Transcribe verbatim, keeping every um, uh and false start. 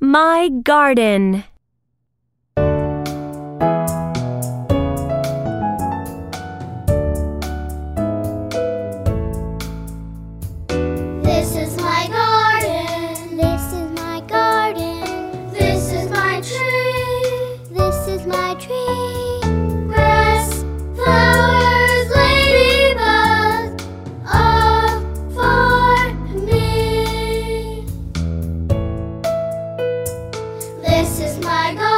My garden. This is my garden. This is my garden. This is my tree. This is my tree. Grass, flowers, ladybugs, all for me. This is my garden.